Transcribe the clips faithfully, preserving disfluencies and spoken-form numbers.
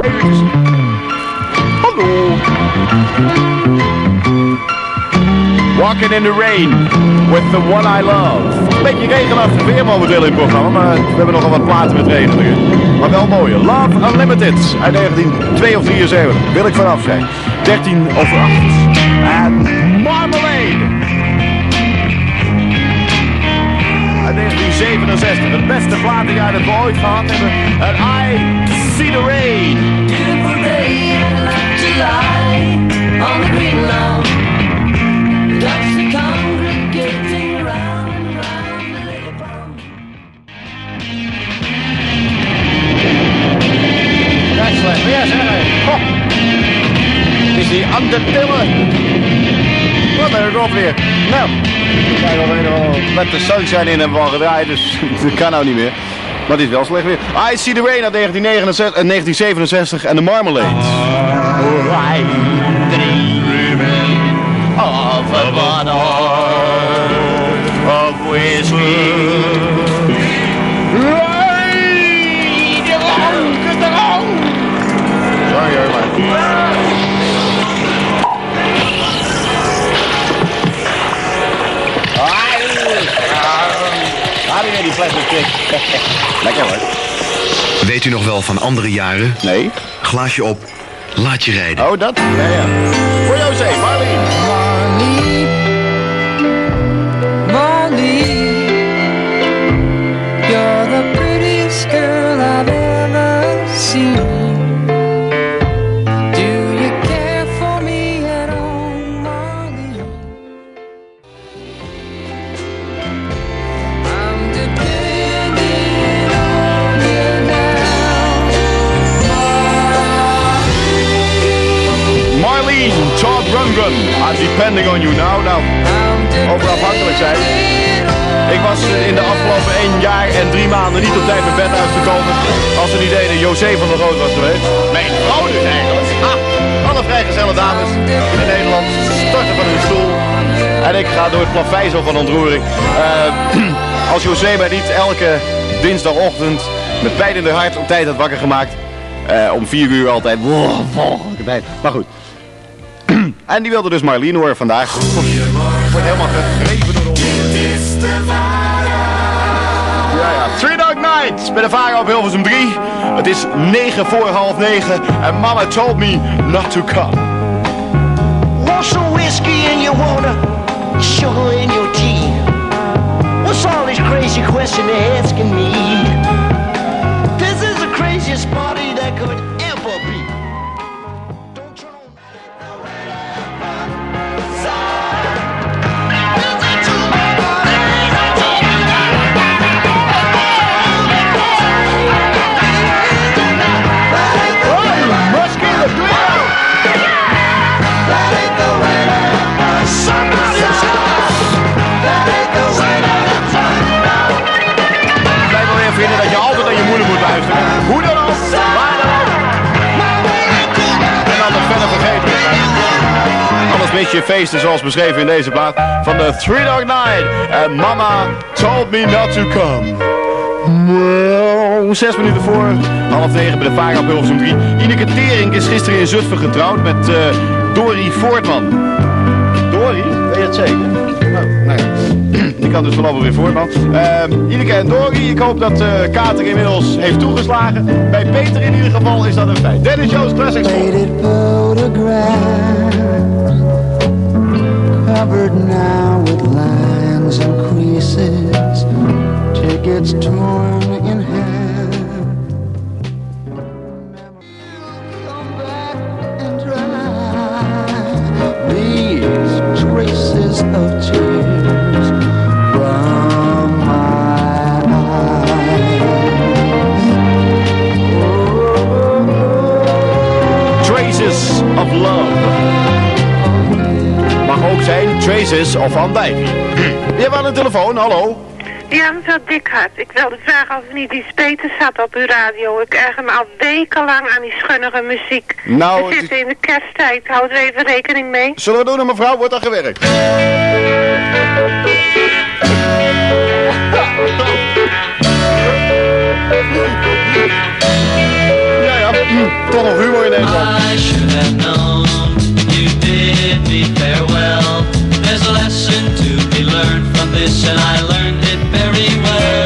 Eventjes. Hallo. Walking in the rain with the one I love. Een beetje regenachtig weer momenteel in het programma, maar we hebben nogal wat platen met regen erin. Maar wel mooie. Love Unlimited uit negentien vierenzeventig. Wil ik vanaf zijn. dertien over acht. En Marmalade. Uit negentien zevenenzestig. Het beste platenjaar dat we ooit gehad hebben. En I See the Rain. Beautiful day in July on the green lawn. Ducks are congregating round and round the little pond. Excellent. Ja, zeg maar. Het is die Undertiller. Wat ben ik op weer? Nou, kijk al even met de sunshine in hebben we al gedraaid, dus dat kan nou niet meer. Maar dit is wel slecht weer. I See the Rain uit negentien zevenenzestig en de Marmalade. Alright, dreaming of a bottle of whiskey. Right along, get along. Sorry hoor, maar. Die plastic kick. Lekker hoor. Weet u nog wel van andere jaren? Nee. Glaasje op, laat je rijden. Oh, dat? Ja, ja. Voor jou zee, Marleen. Marleen, Marleen, you're the prettiest girl I've ever seen. Do you care for me at all, Marleen? I'm depending on you now, Marleen, Todd Rundgren. I'm depending on you now. Nou, over afhankelijk zijn. Ik was in de afgelopen één jaar en drie maanden niet op tijd mijn bed uitgekomen. Als ze niet deden, José van der Rood was geweest. Mijn vrouw dus eigenlijk. Ah, alle vrijgezelle dames in het Nederlands storten van hun stoel. En ik ga door het plaveisel van ontroering. Uh, als José mij niet elke dinsdagochtend met pijn in de hart op tijd had wakker gemaakt. Uh, om vier uur altijd. Wow, wow, maar goed. En die wilde dus Marleen horen vandaag. Wordt helemaal gegrepen door ons. Ja, ja. Three Dog Night bij de Vara op Hilversum drie. Het is negen voor half negen. En mama told me not to come. Want some whiskey in your water, sugar in your tea? What's all this crazy question they're asking me? This is the craziest party that could ever be. Don't turn on. Vinden dat je altijd aan je moeder moet luisteren. Hoe dan ook, waar dan ook. En dan nog verder vergeten. Anders mis je feesten zoals beschreven in deze plaat van de Three Dog Night. En mama told me not to come. Well, zes minuten voor half negen bij de Vara op Hilversum drie. Ineke Tering is gisteren in Zutphen getrouwd met uh, Dori Voortman. Dori? Weet je het zeker? Nou, nou ja. Die kan dus voorlopig weer voortman. Uh, Ineke en Dori, ik hoop dat uh, Kater inmiddels heeft toegeslagen. Bij Peter in ieder geval is dat een feit. Dennis Jones Classics. Faded photographs, covered now with lines and creases, tickets torn in half. Come back and dry these traces of tears from my eyes. Traces of Love. Mag ook zijn Traces of Van Dijk. Je hebt aan de telefoon, hallo. Ja, mevrouw Dikhart. Ik wilde vragen of u niet iets beter zat op uw radio. Ik erger me al wekenlang aan die schunnige muziek. Nou, we zitten in de kersttijd. Houd er even rekening mee. Zullen we doen, mevrouw? Wordt al gewerkt. Ja, ja. toch nog humor in Nederland. I should have known you bid me farewell. There's a lesson to be learned from this, and I learned it very well.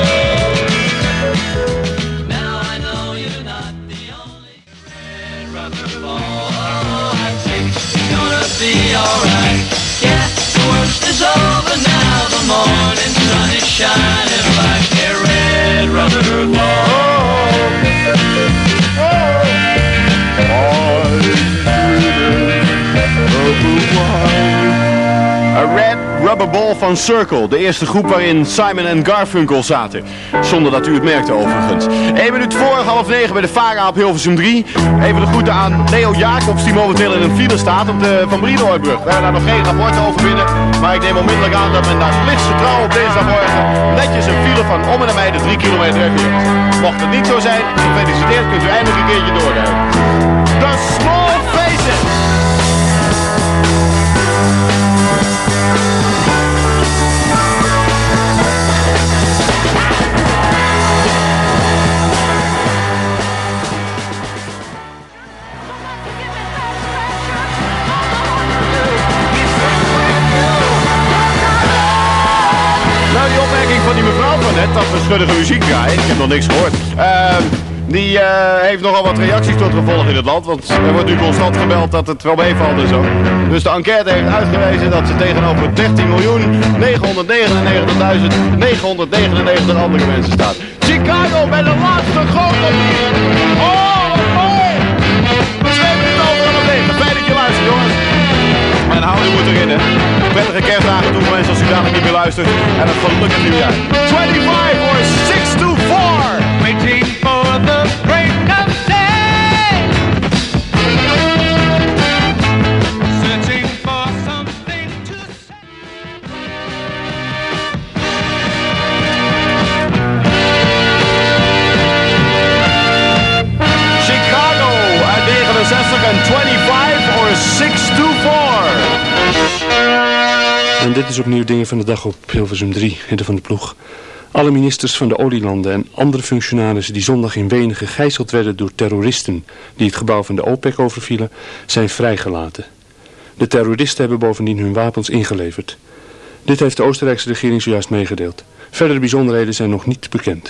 Now I know you're not the only red rubber ball. Oh, I think it's gonna be alright. Yeah, the worst is over now. The morning sun is shining like a red rubber ball. A Red Rubber Ball van Circle, de eerste groep waarin Simon en Garfunkel zaten. Zonder dat u het merkte overigens. Eén minuut voor half negen bij de Vara op Hilversum drie. Even de groeten aan Leo Jacobs die momenteel in een file staat op de Van Brienooibrug. We hebben daar nog geen rapporten over binnen, maar ik neem onmiddellijk aan dat men daar plichtsgetrouw op dinsdagmorgen netjes een file van om en nabij de drie kilometer heeft. Mocht het niet zo zijn, gefeliciteerd, kunt u eindelijk een keertje doorrijden. The Small Faces! Van die mevrouw van net, dat we schuddige muziek draaien. Ik heb nog niks gehoord. Uh, die uh, heeft nogal wat reacties tot gevolg in het land. Want er wordt nu constant gebeld dat het wel meevalt en zo. Dus de enquête heeft uitgewezen dat ze tegenover dertien miljoen negenhonderdnegenennegentigduizend negenhonderdnegenennegentig andere mensen staat. Chicago bij de laatste grote. Oh, wat mooi! We zweven het overal op tegen. Fijn dat je luistert, jongens. En houden moet erin, hè. Prettige kerstdagen toe, mensen, als u dadelijk niet meer luistert. En een gelukkig nieuwjaar. twenty-five or six to four. Waiting for the break of day. Searching for something to say. Chicago uit negenenzestig en twenty-five or six to four. En dit is opnieuw Dingen van de Dag op Hilversum drie, Hidde van de Ploeg. Alle ministers van de olielanden en andere functionarissen die zondag in Wenen gegijzeld werden door terroristen die het gebouw van de OPEC overvielen, zijn vrijgelaten. De terroristen hebben bovendien hun wapens ingeleverd. Dit heeft de Oostenrijkse regering zojuist meegedeeld. Verdere bijzonderheden zijn nog niet bekend.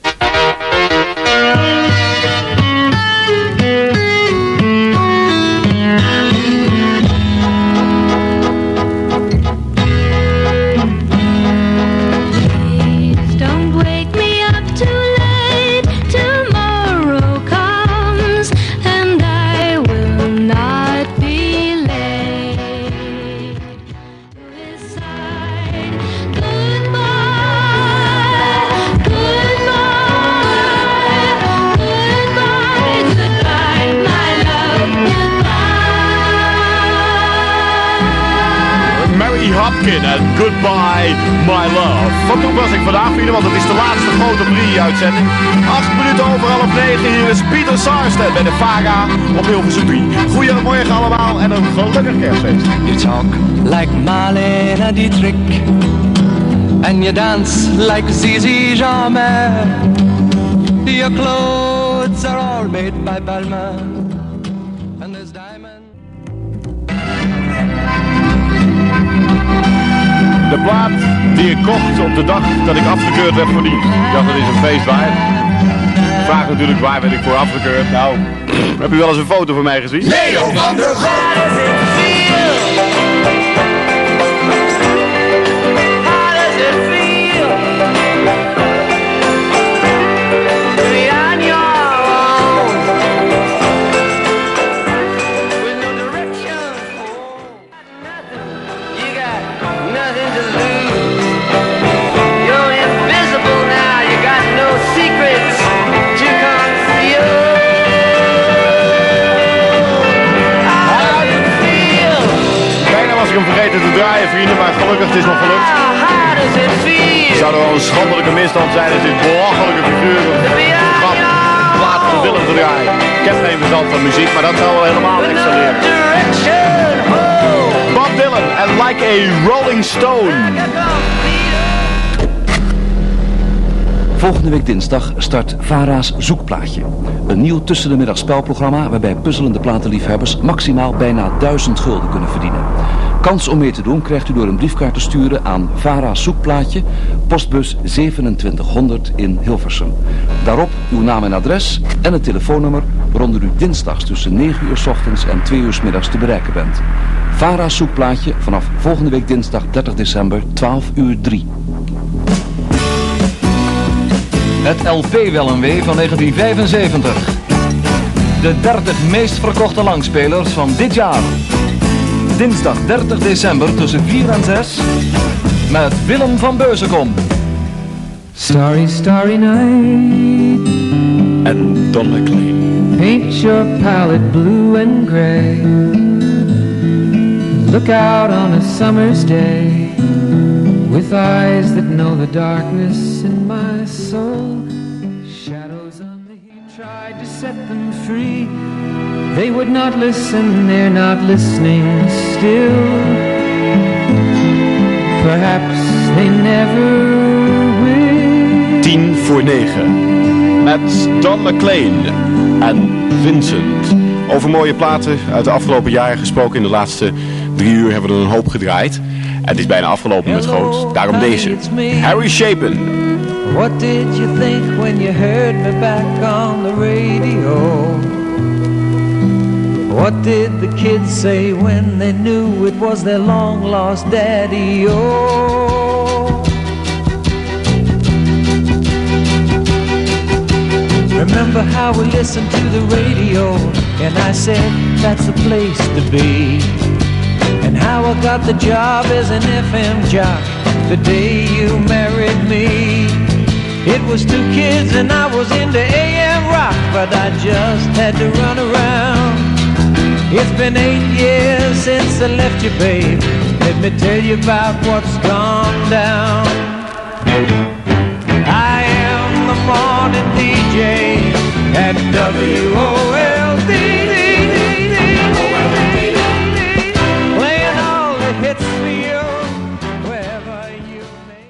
En Goodbye My Love. Van toepassing vandaag, vrienden, want het is de laatste grote drie-uitzending. Acht minuten over half negen. Hier is Pieter Saarstedt bij de Vara op Hilversum drie. Goedemorgen allemaal en een gelukkig kerstfeest. You talk like Marlene Dietrich and you dance like Zizi Jamais. Your clothes are all made by Balmain and there's diamonds. De plaat die ik kocht op de dag dat ik afgekeurd werd voor die. Ik dacht, dat is een feest waard. Vraag natuurlijk, waar werd ik voor afgekeurd? Nou, heb u wel eens een foto van mij gezien? Leo van der te draaien, vrienden, maar gelukkig, het is nog gelukt. Het zou er wel een schandelijke misstand zijn als dit belachelijke figuur grap plaat te willen te draaien. Ik heb geen verstand van muziek, maar dat zou wel helemaal excelleren. Bob Dylan en Like a Rolling Stone. Volgende week dinsdag start VARA's Zoekplaatje. Een nieuw tussen de middag spelprogramma waarbij puzzelende platenliefhebbers maximaal bijna duizend gulden kunnen verdienen. Kans om mee te doen krijgt u door een briefkaart te sturen aan VARA's Zoekplaatje, postbus zevenentwintighonderd in Hilversum. Daarop uw naam en adres en het telefoonnummer waaronder u dinsdags tussen negen uur 's ochtends en twee uur 's middags te bereiken bent. VARA's Zoekplaatje vanaf volgende week dinsdag dertig december twaalf uur drie. Het L P wel een wee van negentien vijfenzeventig. De dertig meest verkochte langspelers van dit jaar. Dinsdag dertig december tussen vier en zes met Willem van Beuzenkom. Starry, starry night. En Don McLean. Paint your palette blue and gray. Look out on a summer's day with eyes that know the darkness in my soul. Shadows on the heat tried to set them free. They would not listen, they're not listening still. Perhaps they never will. Tien voor negen. Met Don McLean en Vincent. Over mooie platen uit de afgelopen jaren gesproken. In de laatste drie uur hebben we er een hoop gedraaid. En het is bijna afgelopen met Groot. Daarom deze. Harry Chapin. What did you think when you heard me back on the radio? What did the kids say when they knew it was their long-lost daddy? Oh, remember how we listened to the radio and I said that's the place to be. And how I got the job as an F M jock the day you married me. It was two kids and I was into A M rock, but I just had to run around. It's been eight years since I left you, babe. Let me tell you about what's gone down. I am the morning D J at W O L D. Playing all the hits for you, wherever you may.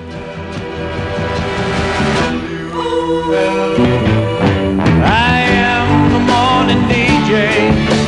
I am the morning D J.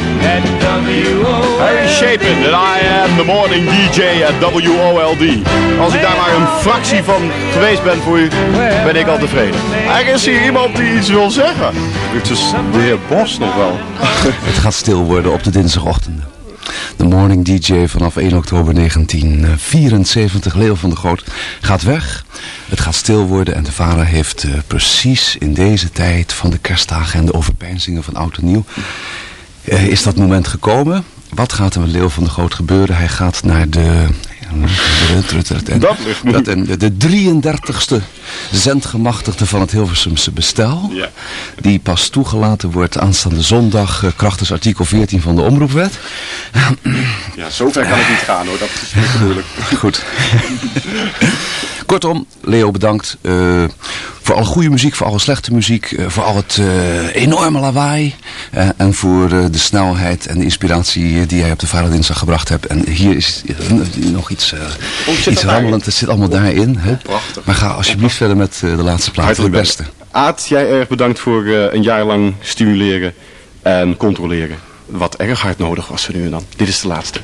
Harry Chapin en I am the morning D J at W O L D. Als ik daar maar een fractie van geweest ben voor u, ben ik al tevreden. Er is hier iemand die iets wil zeggen. Het is de heer Bos nog wel. Het gaat stil worden op de dinsdagochtenden. De morning D J vanaf één oktober negentien vierenzeventig, Leo van der Goot, gaat weg. Het gaat stil worden en de VARA heeft uh, precies in deze tijd van de kerstdagen en de overpeinzingen van oud en nieuw... Uh, is dat moment gekomen. Wat gaat er met Leo van der Goot gebeuren? Hij gaat naar de... Dat dat en de drieëndertigste zendgemachtigde van het Hilversumse bestel. Ja. Die pas toegelaten wordt aanstaande zondag uh, krachtens artikel veertien van de Omroepwet. Ja, zover kan het niet gaan hoor. Dat is niet bedoelijk. Goed. Kortom, Leo bedankt uh, voor alle goede muziek, voor alle slechte muziek, uh, voor al het uh, enorme lawaai uh, en voor uh, de snelheid en de inspiratie die jij op de VARA dinsdag gebracht hebt. En hier is uh, nog iets, uh, oh, iets rammelend, het zit allemaal oh, daarin. Hè? Oh, maar ga alsjeblieft verder met uh, de laatste plaat, het beste. Aad, jij erg bedankt voor uh, een jaar lang stimuleren en controleren. Wat erg hard nodig was voor nu en dan. Dit is de laatste.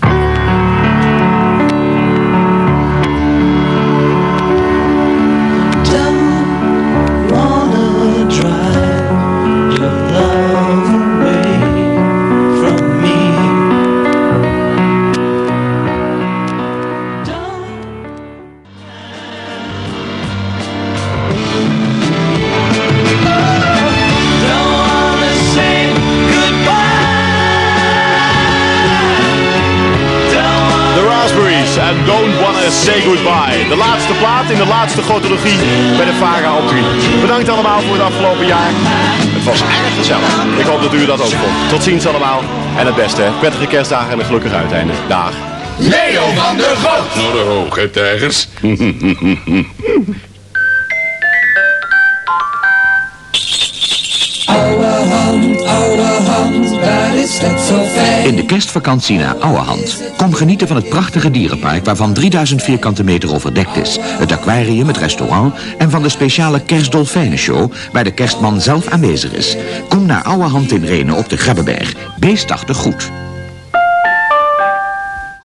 Say Goodbye. De laatste plaat in de laatste chotologie bij de VARA op drie. Bedankt allemaal voor het afgelopen jaar. Het was erg gezellig. Ik hoop dat u dat ook vond. Tot ziens allemaal. En het beste, hè. Prettige kerstdagen en een gelukkig uiteinde. Dag. Leo van der Goot. Naar de hoog, hè, tijgers. Oude hand, oude hand, bij In de kerstvakantie naar Ouwehand. Kom genieten van het prachtige dierenpark waarvan drieduizend vierkante meter overdekt is. Het aquarium, het restaurant en van de speciale kerstdolfijnenshow waar de kerstman zelf aanwezig is. Kom naar Ouwehand in Renen op de Grebbeberg. Beestachtig goed.